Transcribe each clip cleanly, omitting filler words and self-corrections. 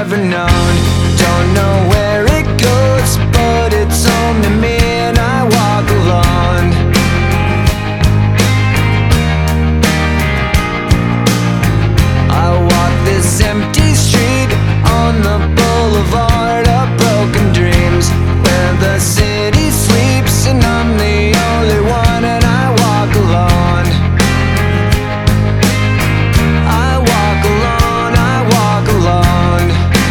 never known. Don't know where it goes, but it's home to me, and I walk alone. I walk this empty street on the boulevard of broken dreams, where the city sleeps and I'm the only one, and I walk alone. I walk alone, I walk alone.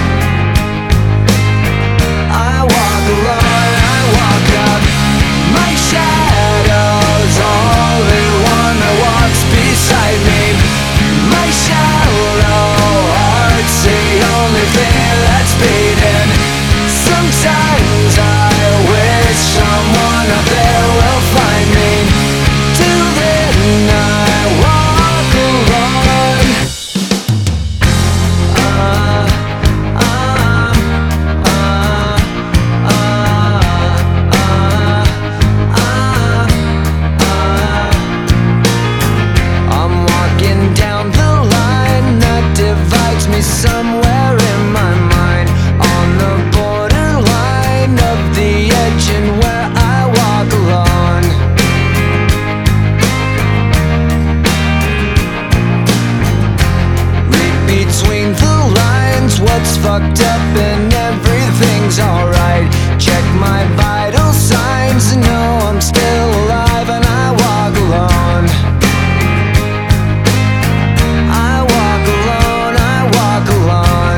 I walk alone, I walk up. My shadow's only one that walks beside me. My shallow heart's the only thing that's beating. Sometimes I wish someone up there will find me. Till then I walk alone. I'm walking down the line that divides me somewhere in my mind, on the borderline of the edge and where I walk alone. Read between the lines what's fucked up and everything's alright. Check my vital signs and know I'm still alive, and I walk alone. I walk alone, I walk alone.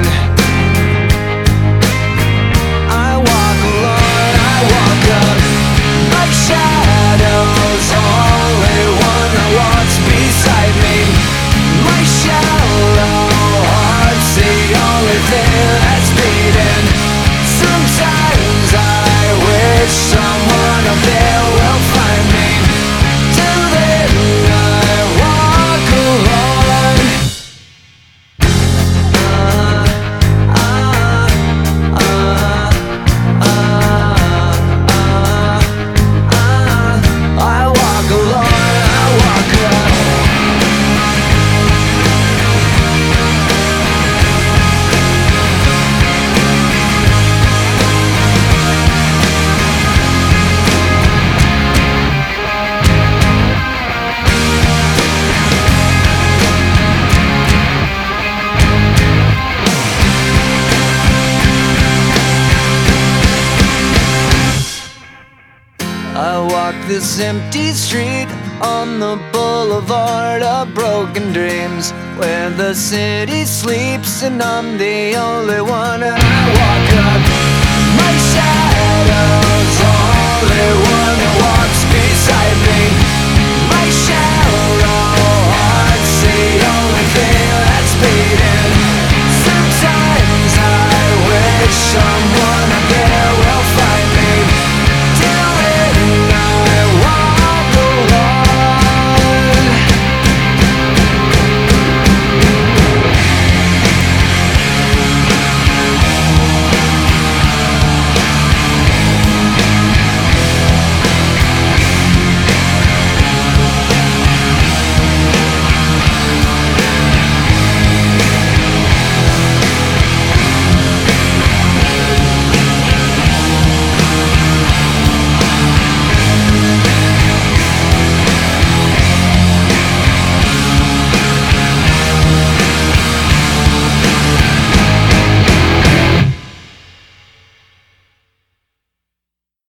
I walk alone, I walk up. My shadow's only one that walks beside me. My shallow heart's the only thing that's beating. Sometimes I wish someone up there will find me. Till then I walk alone. I walk alone, I walk alone. I walk this empty street on the boulevard of broken dreams, where the city sleeps and I'm the only one, and I walk up. My shadow's only